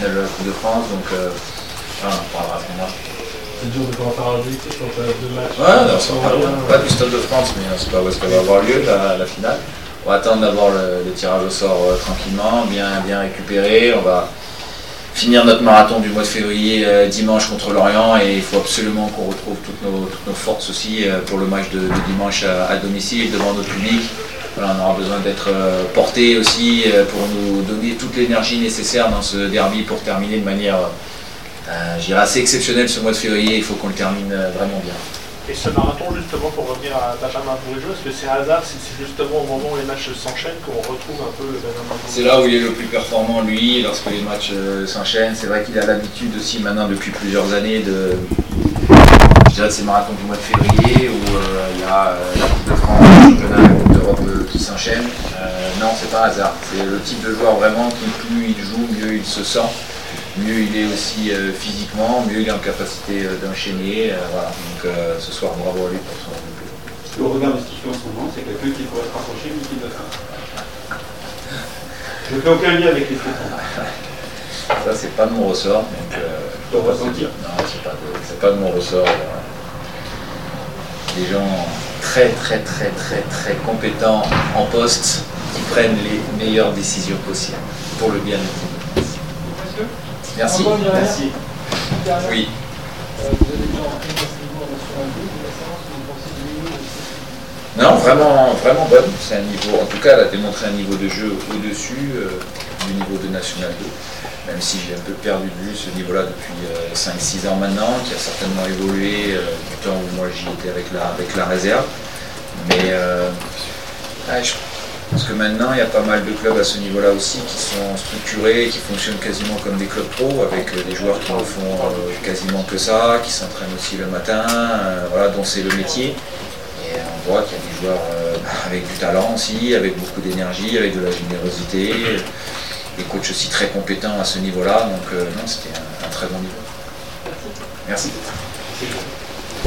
finale de la Coupe de France, donc voilà, on en parlera à ce moment-là. C'est dur de pouvoir faire un objectif quand tu as 2 matchs. Ouais, non, c'est pas du Stade de France, mais on ne sait pas où est-ce qu'elle va avoir lieu, la finale. On va attendre d'avoir le tirage au sort tranquillement, bien récupéré. On va finir notre marathon du mois de février dimanche contre Lorient, et il faut absolument qu'on retrouve toutes nos forces aussi pour le match de dimanche à domicile devant notre public. Voilà, on aura besoin d'être portés aussi pour nous donner toute l'énergie nécessaire dans ce derby pour terminer de manière assez exceptionnelle ce mois de février. Il faut qu'on le termine vraiment bien. Et ce marathon, justement, pour revenir à Benjamin Bourigeaud, est-ce que c'est hasard, c'est justement au moment où les matchs s'enchaînent qu'on retrouve un peu le Benjamin Bourigeaud? C'est là où il est le plus performant, lui, lorsque les matchs s'enchaînent. C'est vrai qu'il a l'habitude aussi maintenant depuis plusieurs années de ces marathons du mois de février où il y a la Coupe de France, le championnat, la Coupe d'Europe qui s'enchaînent. Non, c'est pas hasard. C'est le type de joueur vraiment qui, plus il joue, mieux il se sent. Mieux il est aussi physiquement, mieux il est en capacité d'enchaîner. Voilà. Donc ce soir, bravo à lui pour son doublé. Au regard de ce qu'il fait en ce moment, c'est quelqu'un qui pourrait se rapprocher, mais qui ne le fait pas. Je ne fais aucun lien avec les Stéphane. Ça, c'est pas de mon ressort. Donc, je dois ressentir. Non, c'est pas de mon ressort. Des gens très compétents en poste qui prennent les meilleures décisions possibles pour le bien de l'équipe. Merci. Merci. Oui. Non, vraiment bonne. C'est un niveau, en tout cas, elle a démontré un niveau de jeu au-dessus du niveau de National 2. Même si j'ai un peu perdu de vue ce niveau-là depuis 5-6 ans maintenant, qui a certainement évolué du temps où moi j'y étais avec la réserve. Mais je pense que maintenant il y a pas mal de clubs à ce niveau-là aussi qui sont structurés, qui fonctionnent quasiment comme des clubs pro, avec des joueurs qui ne font quasiment que ça, qui s'entraînent aussi le matin, voilà, dont c'est le métier. Et on voit qu'il y a des joueurs avec du talent aussi, avec beaucoup d'énergie, avec de la générosité. Des coachs aussi très compétents à ce niveau-là, donc non, c'était un très bon niveau. Merci.